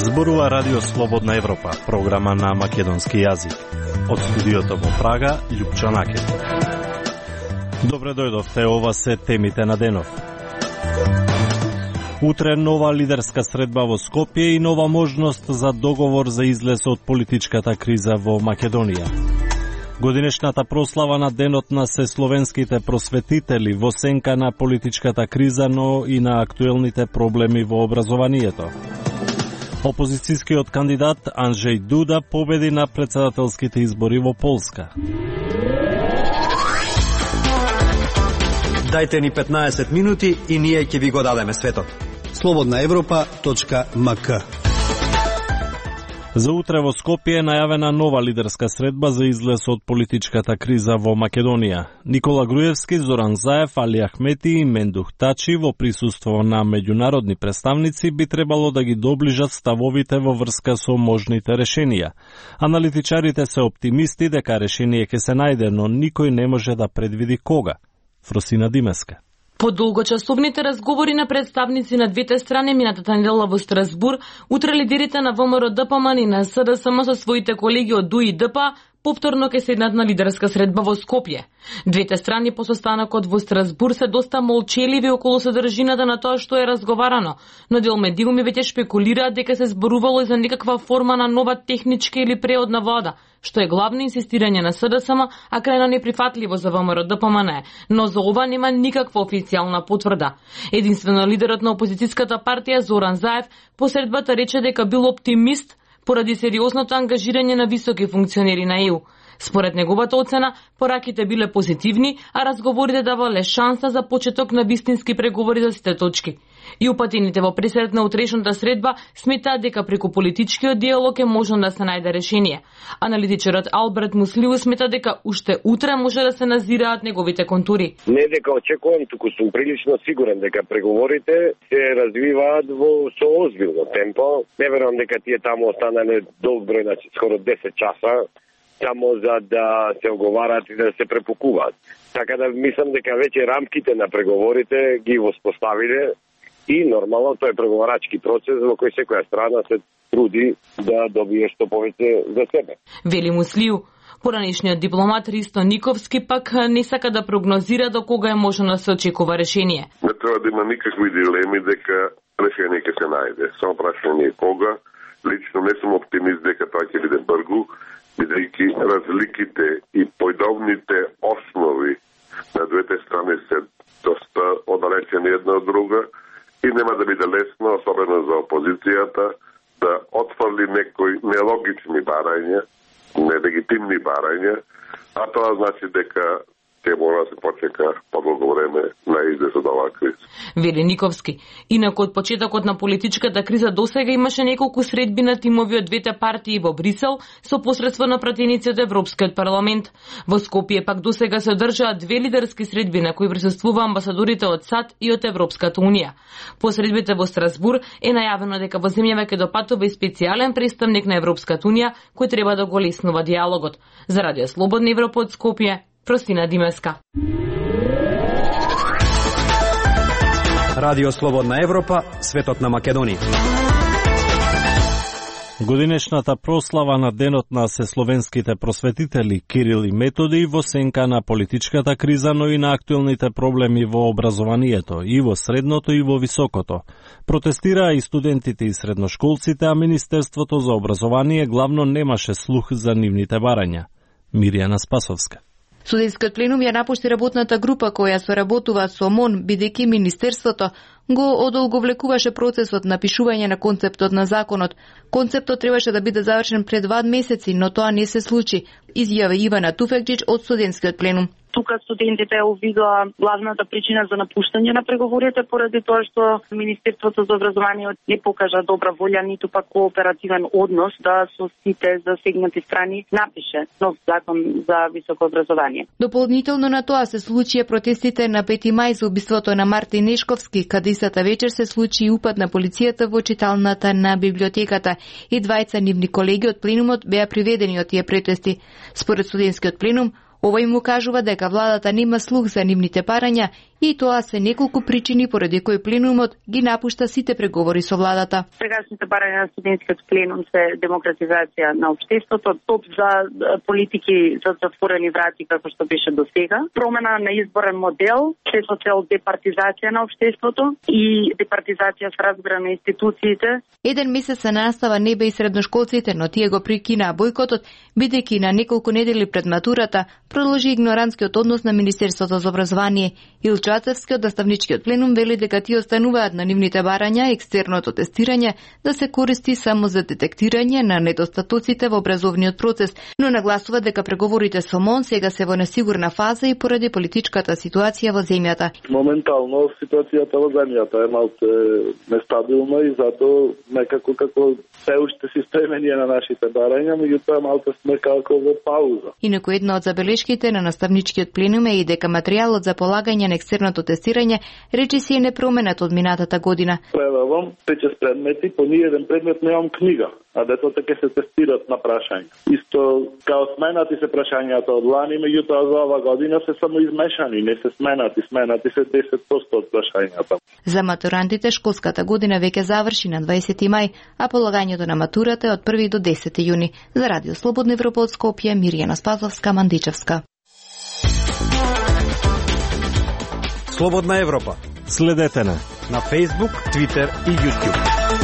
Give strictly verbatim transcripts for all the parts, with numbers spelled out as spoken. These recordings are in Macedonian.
Зборува Радио Слободна Европа, програма на македонски јазик. Од студиото во Прага, Љупчо Накет. Добре дојдовте, ова се темите на денов. Утре нова лидерска средба во Скопје и нова можност за договор за излез од политичката криза во Македонија. Годинешната прослава на Денот на сесловенските просветители во сенка на политичката криза, но и на актуелните проблеми во образованието. Опозицијскиот кандидат Анджеј Дуда победи на претседателските избори во Полска. Дајте ни петнаесет минути и ние ќе ви го дадеме светот. слободна европа точка ем ка. За утре во Скопје е најавена нова лидерска средба за излез од политичката криза во Македонија. Никола Груевски, Зоран Заев, Али Ахмети и Мендух Тачи во присуство на меѓународни представници би требало да ги доближат ставовите во врска со можните решенија. Аналитичарите се оптимисти дека решение ќе се најде, но никој не може да предвиди кога. Фросина Димеска. По долгочасовните разговори на представници на двете страни минатата недела во Страсбур, утре лидерите на ВМРО-ДПМН и на СДСМ со своите колеги од ДУ и ДП повторно ќе седнат на лидерска средба во Скопје. Двете страни по состанокот во Страсбур се доста молчеливи околу содржината на тоа што е разговарано, но дел медиуми веќе шпекулираат дека се зборувало и за некаква форма на нова техничка или преодна влада, што е главно инсистирање на СДСМ, а крајно неприфатливо за ВМРО-ДПМН, но за ова нема никаква официјална потврда. Единствено лидерот на опозицијската партија Зоран Заев по средбата рече дека бил оптимист поради сериозното ангажирање на високи функционери на ЕУ. Според неговата оцена, пораките биле позитивни, а разговорите давале шанса за почеток на вистински преговори за сите точки. И упатените во пресред на утрешната средба сметаат дека преку политичкиот диалог е можно да се најде решение. Аналитичарот Алберт Муслиу смета дека уште утре може да се назираат неговите контури. Не дека очекувам, туку сум прилично сигурен дека преговорите се развиваат во со озбилно темпо. Не верувам дека тие таму останале долг број, значи скоро десет часа, само за да се оговарат и да се препукуваат. Така да мислам дека веќе рамките на преговорите ги воспоставиле и нормално тој е преговарачки процес во кој секоја страна се труди да добие што повеќе за себе. Вели Муслиу. Поранешниот дипломат Ристо Никовски пак не сака да прогнозира до кога е можно да се очекува решение. Не треба да има никакви дилеми дека решение ќе се најде. Само прашање е кога. Лично не сум оптимист дека тоа ќе биде брзо, бидејќи разликите и појдовните основи на двете страни се доста оддалечени една од друга и нема да биде лесно, особено за опозицијата, да отфрли некои нелогични барања, нелегитимни барања, а тоа значи дека ќе мора да се почека подолго време на излез од оваа криза. Вели Никовски. Инаку од почетокот на политичката криза досега имаше неколку средби на тимови од двете партии во Брисел со посредство на пратеници од Европскиот парламент. Во Скопје пак досега се одржаа две лидерски средби на кои присуствува амбасадорите од САД и од Европската унија. По средбите во Страсбур е најавено дека во земјава ќе допатува и специјален представник на Европската унија кој треба да го леснува диалогот. За Радио Слободна Европа од Скопје, Фросина Димеска. Радио Слободна Европа, светот на Македонија. Годинешната прослава на Денот на сесловенските просветители Кирил и Методи во сенка на политичката криза, но и на актуелните проблеми во образованието, и во средното и во високото. Протестираа и студентите и средношколците, а Министерството за образование главно немаше слух за нивните барања. Миријана Спасовска. Судискиот пленум ја напушти работната група која соработува со МОН, бидејќи Министерството го одолговлекуваше процесот на пишување на концептот на законот. Концептот требаше да биде завршен пред два месеци, но тоа не се случи, изјави Ивана Туфекџич од студентскиот пленум. Тука студентите увидоа главната причина за напуштање на преговорите поради тоа што Министерството за образование не покажа добра волја, ниту пак кооперативен однос да со сите засегнати страни напише нов закон за високо образование. Дополнително на тоа се случија протестите на пети мај за убиството на Мартин Нешковски, каде истата вечер се случи и упад на полицијата во читалната на библиотеката и двајца нивни колеги од пленумот беа приведени од тие протести. Според студентскиот пленум, Овој му кажува дека владата нема слух за нивните барања и тоа се неколку причини поради кои пленумот ги напушта сите преговори со владата. Сегашните барања на студентскиот пленум се демократизација на општеството, топ за политики за затворени врати како што беше до сега, промена на изборен модел, се со цел департизација на општеството и департизација со разбира на институциите. Еден месец се настава не бе и средношколците, но тие го прикинаа бојкотот, бидејќи на неколку недели пред матурата продолжи игнорантскиот однос на Министерството за образование. Илчацевскиот наставничкиот пленум вели дека тие остануваат на нивните барања екстерното тестирање да се користи само за детектирање на недостатоците во образовниот процес, но нагласува дека преговорите со МОН сега се во несигурна фаза и поради политичката ситуација во земјата. Моментално ситуацијата во земјата е малку нестабилна и затоа некако како се уште си стремени на нашите барања, меѓутоа малку сме како во пауза. Инаку една од забелешките на наставничкиот пленум е и дека материјалот за полагање на екстерното тестирање речиси е непроменет од минатата година. Превавам петче предмети, по ниеден предмет немам книга, а детата ќе се тестират на прашања. Исто као сменати се прашањата од лани, меѓутоа за ова година се само измешани, не се сменати, сменати се десет проценти од прашањата. За матурантите школската година веќе заврши на дваесети мај, а полагањето на матурата е од први до десети јуни. За Радио Слободна Европа од Скопје, Мирјана Спазовска, Мандичевска. Слободна Европа. Следете на на Facebook, Twitter и YouTube.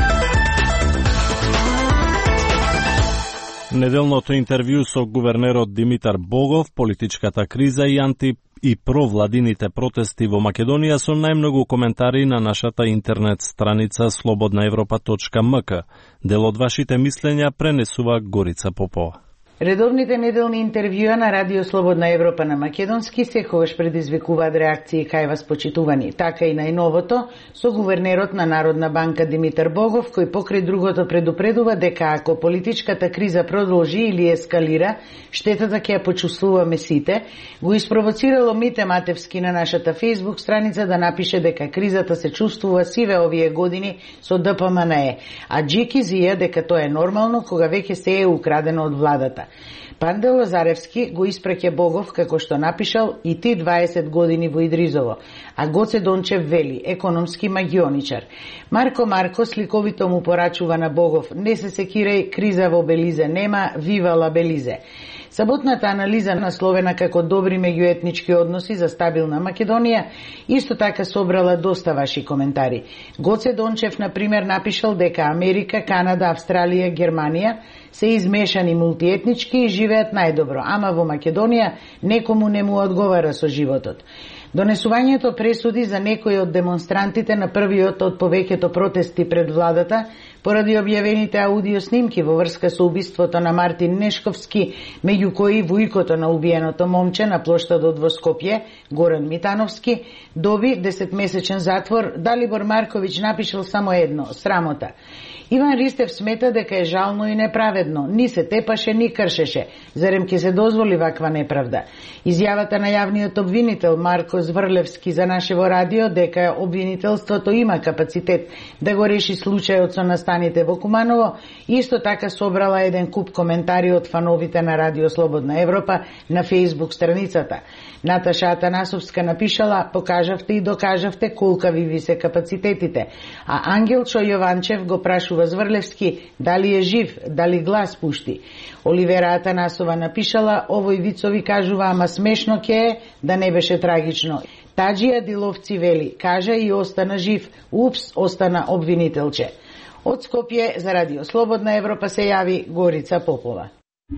Неделното интервју со гувернерот Димитар Богов, политичката криза и анти и провладините протести во Македонија со најмногу коментари на нашата интернет страница слободна европа точка ем ка. Дел од вашите мислења пренесува Горица Попова. Редовните неделни интервјуа на Радио Слободна Европа на македонски секогаш предизвикуваат реакции кај вас почитувани. Така и најновото со гувернерот на Народна банка Димитар Богов, кој покрај другото предупредува дека ако политичката криза продолжи или ескалира, штетата ќе ја почувствуваме сите, го испровоцирало Мите Матевски на нашата Facebook страница да напише дека кризата се чувствува сиве овие години со Д П М Н Е, а Джики зија дека тоа е нормално кога веќе се е украдено од владата. Панде Лазаревски го испраќа Богов како што напишал и ти дваесет години во Идризово, а Гоце Дончев вели, економски магионичар. Марко Марко сликовито му порачува на Богов, не се секирај, криза во Белизе нема, вивала Белизе. Саботната анализа насловена како добри меѓуетнички односи за стабилна Македонија исто така собрала доста ваши коментари. Гоце Дончев, на пример, напишал дека Америка, Канада, Австралија, Германија се измешани мултиетнички и живеат најдобро, ама во Македонија некому не му одговара со животот. Донесувањето пресуди за некои од демонстрантите на првиот од повеќето протести пред владата поради објавените аудио снимки во врска со убиството на Мартин Нешковски, меѓу кои вујкото на убиеното момче на плоштадот во Скопје, Горан Митановски, доби десетмесечен затвор. Далибор Марковиќ напишал само едно – срамота. Иван Ристев смета дека е жално и неправедно. Ни се тепаше, ни кршеше. Зарем ќе се дозволи ваква неправда? Изјавата на јавниот обвинител Марко Зврлевски за нашево радио дека обвинителството има капацитет да го реши случајот со настаните во Куманово, исто така собрала еден куп коментари од фановите на Радио Слободна Европа на Facebook страницата. Наташа Атанасовска напишала: покажавте и докажавте колкави ви се капацитетите. А Ангелчо Јованчев го прашува Зврлевски дали е жив, дали глас пушти. Оливера Атанасова напишала: овој вицови кажува, ама смешно ќе е да не беше трагично. Таджија Диловци вели: кажа и остана жив. Упс, остана обвинителче. Од Скопје за Радио Слободна Европа се јави Горица Попова.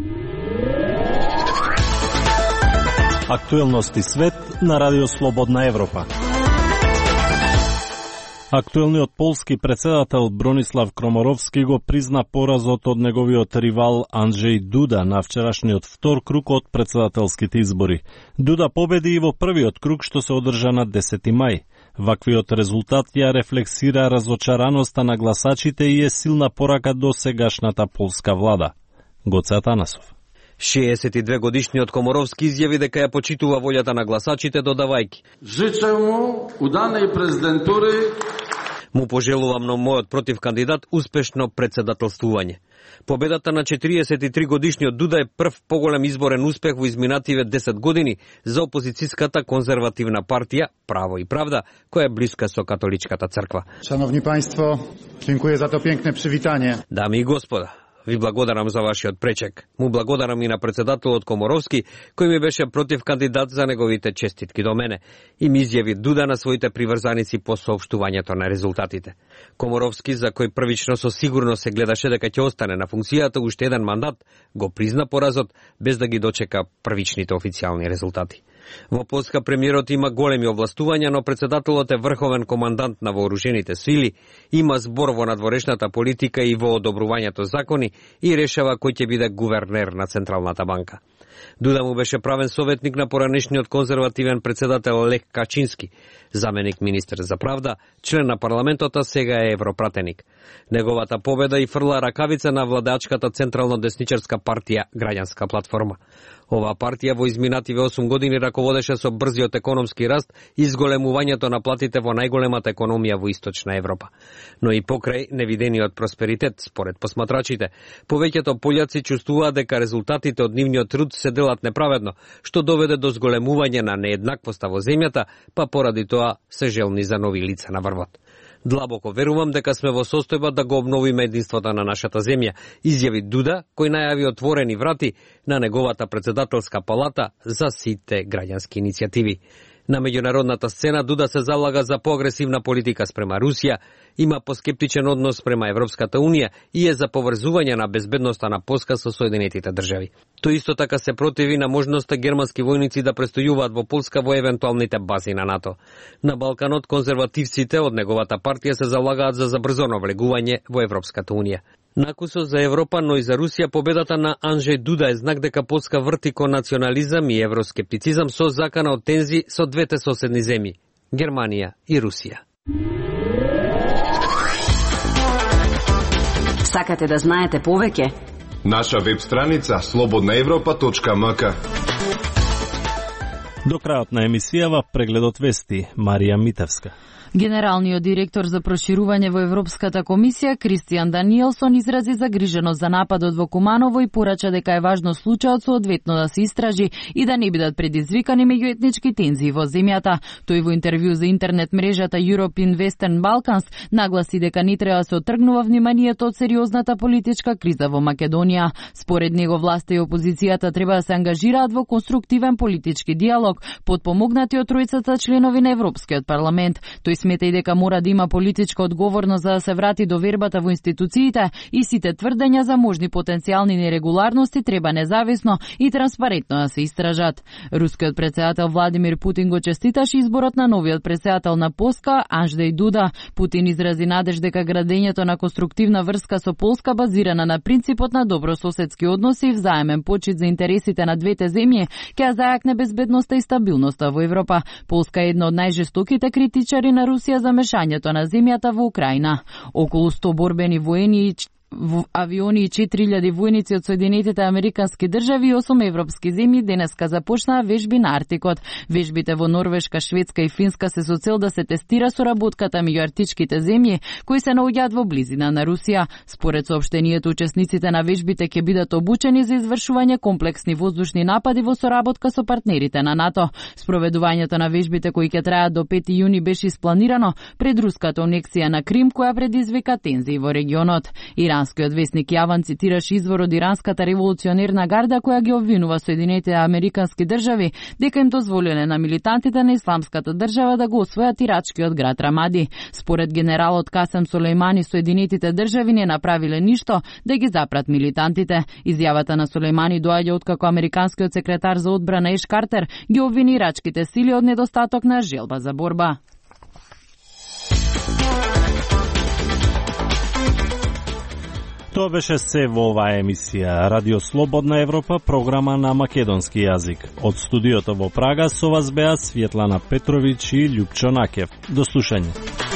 Актуелности свет на Радио Слободна Европа. Актуелниот полски председател Бронислав Кроморовски го призна поразот од неговиот ривал Анджеј Дуда на вчерашниот втор круг од председателските избори. Дуда победи и во првиот круг што се одржа на десети мај. Ваквиот резултат ја рефлексира разочараноста на гласачите и е силна порака до сегашната полска влада. Гоце Атанасов. шеесет и две годишниот Коморовски изјави дека ја почитува волјата на гласачите, додавајќи: Жичам му удане и президентури. Му пожелувам на мојот против кандидат успешно председателствување. Победата на четириесет и три годишниот Дуда е прв поголем изборен успех во изминативе десет години за опозицијската конзервативна партија Право и правда, која е блиска со католичката црква. Шановни пајнство, dziękuję за то пијекне привитање. Дами и господа, ви благодарам за вашиот пречек. Му благодарам и на председателот Коморовски, кој ми беше против кандидат за неговите честитки до мене и ми изјави Дуда на своите приврзаници по соопштувањето на резултатите. Коморовски, за кој првично со сигурност се гледаше дека ќе остане на функцијата уште еден мандат, го призна поразот без да ги дочека првичните официјални резултати. Во Полска премиерот има големи овластувања, но председателот е врховен командант на вооружените сили, има збор во надворешната политика и во одобрувањето закони и решава кој ќе биде гувернер на Централната банка. Дуда му беше правен советник на поранешниот конзервативен председател Лех Качински, заменик министер за правда, член на парламентот, а сега е европратеник. Неговата победа и фрла ракавица на владачката централно-десничарска партија Граѓанска платформа. Оваа партија во изминативе осум години раководеше со брзиот економски раст и зголемувањето на платите во најголемата економија во Источна Европа. Но и покрај невидениот просперитет, според посматрачите, повеќето пољаци чувствуваат дека резултатите од нивниот труд се делат неправедно, што доведе до зголемување на нееднаквоста во земјата, па поради тоа се желни за нови лица на врвот. Длабоко верувам дека сме во состојба да го обновиме единството на нашата земја, изјави Дуда, кој најави отворени врати на неговата председателска палата за сите граѓански иницијативи. На меѓународната сцена Дуда се залага за поагресивна политика спрема Русија, има поскептичен однос спрема Европската унија и е за поврзување на безбедноста на Полска со Соединетите држави. Тој исто така се противи на можноста германски војници да престојуваат во Полска во евентуалните бази на НАТО. На Балканот конзервативците од неговата партија се залагаат за забрзано влегување во Европската унија. Накусо за Европа, но и за Русија, победата на Анджеј Дуда е знак дека Полска врти кон национализам и евроскептицизам со закана од тензи со двете соседни земји – Германија и Русија. Сакате да знаете повеќе? Наша веб страница слободна европа точка ем ка. До крајот на емисијава прегледот вести Марија Митевска. Генералниот директор за проширување во Европската комисија Кристијан Даниелсон изрази загриженост за нападот во Куманово и порача дека е важно случајот соодветно да се истражи и да не бидат предизвикани меѓуетнички тензии во земјата. Тој во интервју за интернет мрежата European Western Balkans нагласи дека не треба да се отргнува вниманието од сериозната политичка криза во Македонија. Според него власта и опозицијата треба да се ангажираат во конструктивен политички диалог, подпомогнати од тројцата членови на Европскиот парламент. Тој смета и дека мора да има политичка одговорност за да се врати довербата во институциите и сите тврдења за можни потенцијални нерегуларности треба независно и транспарентно да се истражат. Рускиот претседател Владимир Путин го честиташе изборот на новиот претседател на Полска Анджеј Дуда. Путин изрази надеж дека градењето на конструктивна врска со Полска базирана на принципот на добрососедски односи и взаемен почит за интересите на двете земји ќе зајакне безбедноста и стабилноста во Европа. Полска е една од најжестоките критичари на Русија за мешањето на земјата во Украина. Околу сто борбени воени авиони и четири илјади војници од Соединетите Американски држави и осум европски земји денеска започнаа вежби на Арктикот. Вежбите во Норвешка, Шведска и Финска се со цел да се тестира соработката меѓу арктичките земји кои се наоѓаат во близина на Русија. Според соопштението, учесниците на вежбите ќе бидат обучени за извршување комплексни воздушни напади во соработка со партнерите на НАТО. Спроведувањето на вежбите кои ќе трајат до пети јуни беше испланирано пред руската анексија на Крим која предизвика тензии во регионот. Иранскиот весник Јаван цитираше извор од иранската револуционерна гарда која ги обвинува Соединетите Американски држави дека им дозволиле на милитантите на исламската држава да го освојат ирачкиот град Рамади. Според генералот Касем Сулејмани, Соединетите држави не направиле ништо да ги запрат милитантите. Изјавата на Сулејмани доаѓа откако американскиот секретар за одбрана Еш Картер ги обвини ирачките сили од недостаток на желба за борба. Тоа беше се во оваа емисија Радио Слободна Европа, програма на македонски јазик. Од студиото во Прага со вас беа Светлана Петровиќ и Љупчо Накев. До слушање.